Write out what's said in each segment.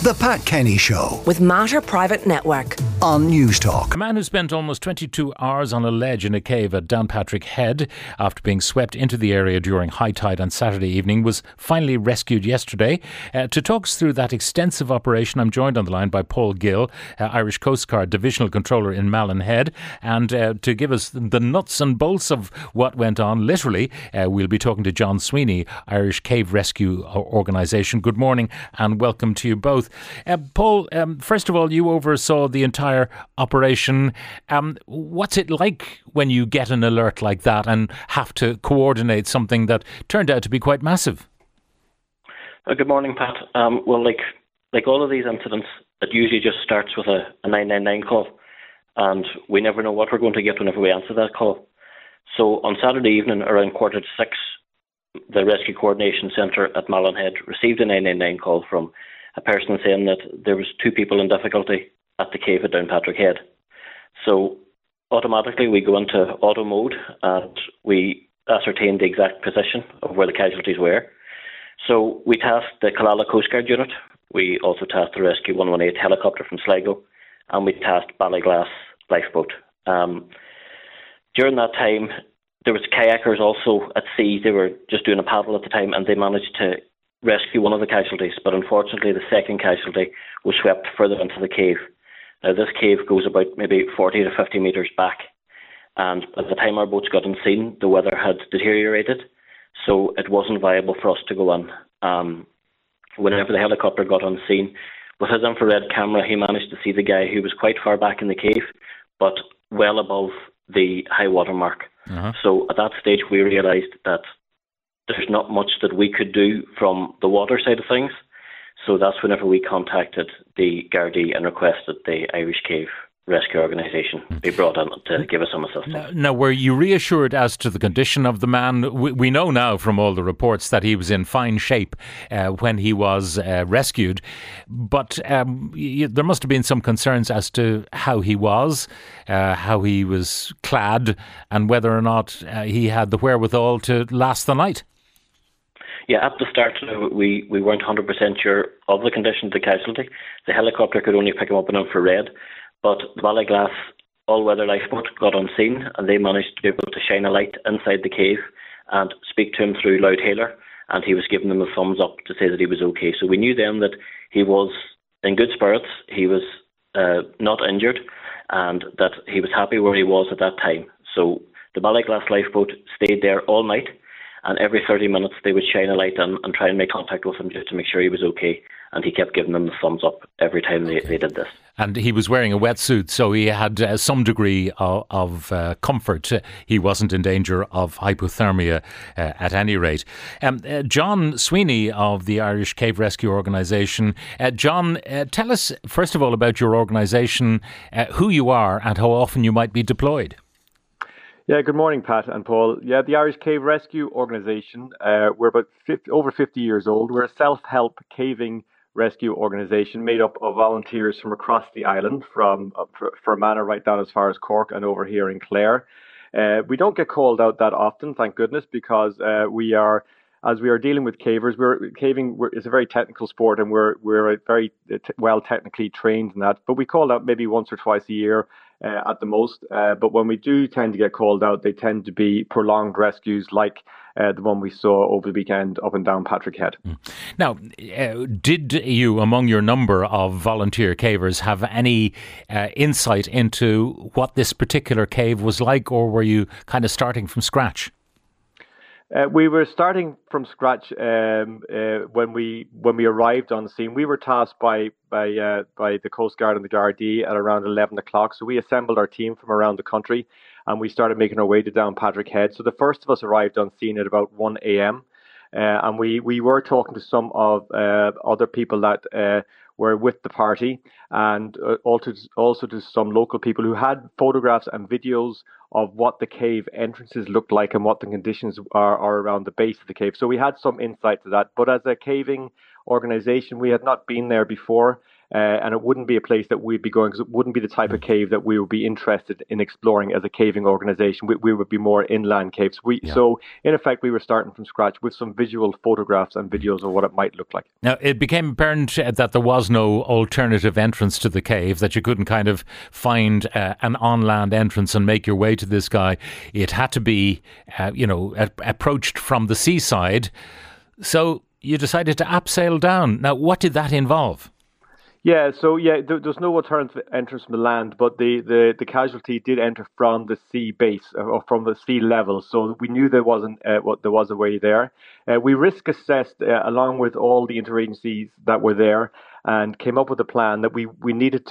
The Pat Kenny Show with Mater Private Network on News Talk. A man who spent almost 22 hours on a ledge in a cave at Downpatrick Head after being swept into the area during high tide on Saturday evening was finally rescued yesterday. To talk us through that extensive operation, I'm joined on the line by Paul Gill, Irish Coast Guard Divisional Controller in Malin Head, and to give us the nuts and bolts of what went on, literally, we'll be talking to John Sweeney, Irish Cave Rescue Organisation. Good morning and welcome to you both. Paul, first of all, you oversaw the entire operation. What's it like when you get an alert like that and have to coordinate something that turned out to be quite massive? Good morning, Pat. Well, like all of these incidents, it usually just starts with a 999 call, and we never know what we're going to get whenever we answer that call. So on Saturday evening, around 5:45, the Rescue Coordination Centre at Malin Head received a 999 call from a person saying that there was 2 people in difficulty at the cave at Downpatrick Head. So automatically we go into auto mode and we ascertain the exact position of where the casualties were. So we tasked the Killala Coast Guard unit. We also tasked the Rescue 118 helicopter from Sligo, and we tasked Ballyglass lifeboat. During that time, there was kayakers also at sea. They were just doing a paddle at the time, and they managed to rescue one of the casualties, but unfortunately the second casualty was swept further into the cave. Now this cave goes about maybe 40 to 50 metres back, and at the time our boats got on scene, the weather had deteriorated, so it wasn't viable for us to go in. Whenever the helicopter got on scene, with his infrared camera he managed to see the guy who was quite far back in the cave, but well above the high water mark. So at that stage we realised that there's not much that we could do from the water side of things. So that's whenever we contacted the Gardaí and requested the Irish Cave Rescue Organisation be brought in to give us some assistance. Now, were you reassured as to the condition of the man? We know now from all the reports that he was in fine shape when he was rescued, but there must have been some concerns as to how he was clad, and whether or not he had the wherewithal to last the night. Yeah, at the start, we weren't 100% sure of the condition of the casualty. The helicopter could only pick him up in infrared, but the Ballyglass all-weather lifeboat got on scene, and they managed to be able to shine a light inside the cave and speak to him through loudspeaker, and he was giving them a thumbs up to say that he was okay. So we knew then that he was in good spirits, he was not injured, and that he was happy where he was at that time. So the Ballyglass lifeboat stayed there all night, and every 30 minutes they would shine a light and try and make contact with him just to make sure he was okay. And he kept giving them the thumbs up every time they did this. And he was wearing a wetsuit, so he had some degree of comfort. He wasn't in danger of hypothermia at any rate. John Sweeney of the Irish Cave Rescue Organisation. John, tell us first of all about your organisation, who you are and how often you might be deployed. Yeah, good morning, Pat and Paul. Yeah, the Irish Cave Rescue Organisation, we're about over 50 years old. We're a self-help caving rescue organisation made up of volunteers from across the island, from Fermanagh right down as far as Cork and over here in Clare. We don't get called out that often, thank goodness, because we are dealing with cavers. Caving is a very technical sport, and we're very well technically trained in that. But we call out maybe once or twice a year at the most. But when we do tend to get called out, they tend to be prolonged rescues like the one we saw over the weekend up and down Patrick Head. Now, did you, among your number of volunteer cavers, have any insight into what this particular cave was like, or were you kind of starting from scratch? We were starting from scratch when we arrived on the scene. We were tasked by the Coast Guard and the Gardaí at around 11 o'clock. So we assembled our team from around the country and we started making our way to Downpatrick Head. So the first of us arrived on scene at about 1 a.m. And we were talking to some of other people that were with the party, and also to some local people who had photographs and videos of what the cave entrances looked like and what the conditions are around the base of the cave. So we had some insight to that. But as a caving organisation. We had not been there before. And it wouldn't be a place that we'd be going because it wouldn't be the type of cave that we would be interested in exploring as a caving organisation. We would be more inland caves. So, in effect, we were starting from scratch with some visual photographs and videos of what it might look like. Now, it became apparent that there was no alternative entrance to the cave, that you couldn't kind of find an on-land entrance and make your way to this guy. It had to be, approached from the seaside. So you decided to abseil down. Now, what did that involve? There's no alternative entrance from the land, but the casualty did enter from the sea base or from the sea level, so we knew there was a way there. We risk assessed along with all the interagencies that were there, and came up with a plan that we needed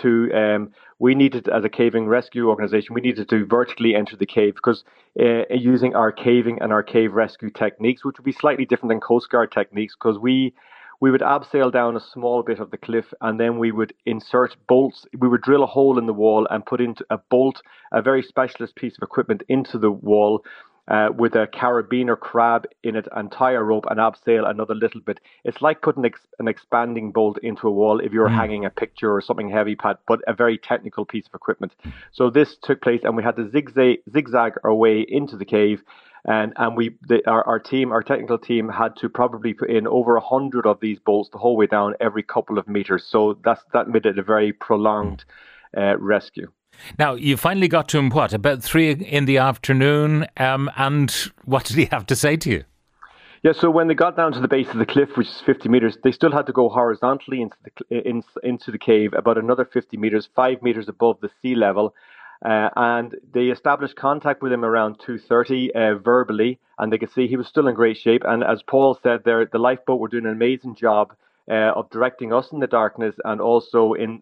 as a caving rescue organisation, we needed to vertically enter the cave because using our caving and our cave rescue techniques, which would be slightly different than Coast Guard techniques, because we would abseil down a small bit of the cliff and then we would insert bolts. We would drill a hole in the wall and put into a bolt, a very specialist piece of equipment into the wall with a carabiner crab in it and tie a rope and abseil another little bit. It's like putting an expanding bolt into a wall if you're hanging a picture or something heavy, Pat, but a very technical piece of equipment. So this took place and we had to zigzag our way into the cave. And our technical team had to probably put in over 100 of these bolts the whole way down every couple of meters. So that made it a very prolonged rescue. Now, you finally got to him, about 3 in the afternoon, and what did he have to say to you? Yeah, so when they got down to the base of the cliff, which is 50 meters, they still had to go horizontally into the cave about another 50 meters, 5 meters above the sea level. And they established contact with him around 2:30 verbally, and they could see he was still in great shape. And as Paul said there, the lifeboat were doing an amazing job of directing us in the darkness and also in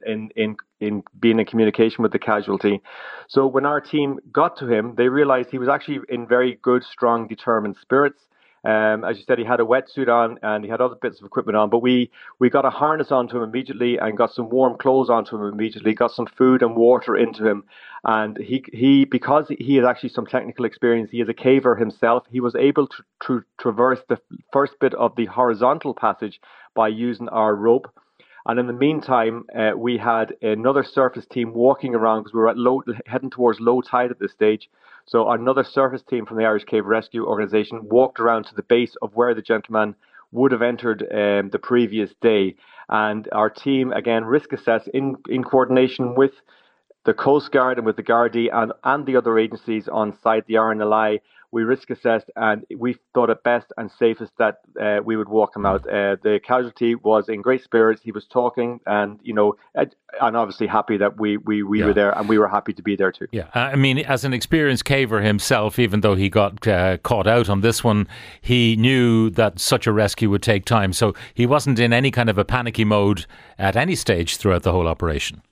being in communication with the casualty. So when our team got to him, they realized he was actually in very good, strong, determined spirits. As you said, he had a wetsuit on and he had other bits of equipment on, but we got a harness onto him immediately and got some warm clothes onto him immediately, got some food and water into him. And he because he has actually some technical experience, he is a caver himself, he was able to traverse the first bit of the horizontal passage by using our rope. And in the meantime, we had another surface team walking around because we were heading towards low tide at this stage. So another surface team from the Irish Cave Rescue Organisation walked around to the base of where the gentleman would have entered the previous day. And our team, again, risk assessed in coordination with the Coast Guard and with the Gardaí and the other agencies on site, the RNLI. We risk assessed and we thought it best and safest that we would walk him out. The casualty was in great spirits. He was talking and obviously happy that we were there, and we were happy to be there too. Yeah, I mean, as an experienced caver himself, even though he got caught out on this one, he knew that such a rescue would take time. So he wasn't in any kind of a panicky mode at any stage throughout the whole operation.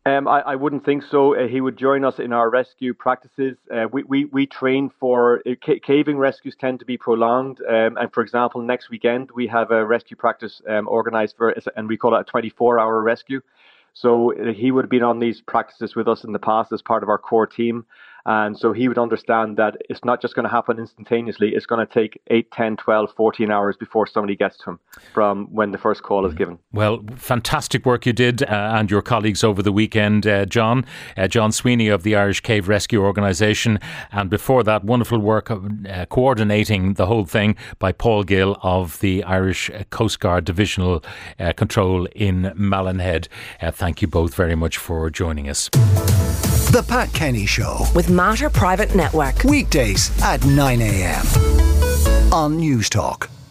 I wouldn't think so. He would join us in our rescue practices. We train for caving rescues tend to be prolonged. And for example, next weekend we have a rescue practice organised and we call it a 24-hour rescue. So he would have been on these practices with us in the past as part of our core team. And so he would understand that it's not just going to happen instantaneously. It's going to take 8, 10, 12, 14 hours before somebody gets to him from when the first call is given. Well, fantastic work you did and your colleagues over the weekend, John Sweeney of the Irish Cave Rescue Organisation. And before that, wonderful work coordinating the whole thing by Paul Gill of the Irish Coast Guard Divisional Control in Malin-Head. Thank you both very much for joining us. The Pat Kenny Show with Mater Private Network. Weekdays at 9 a.m. on News Talk.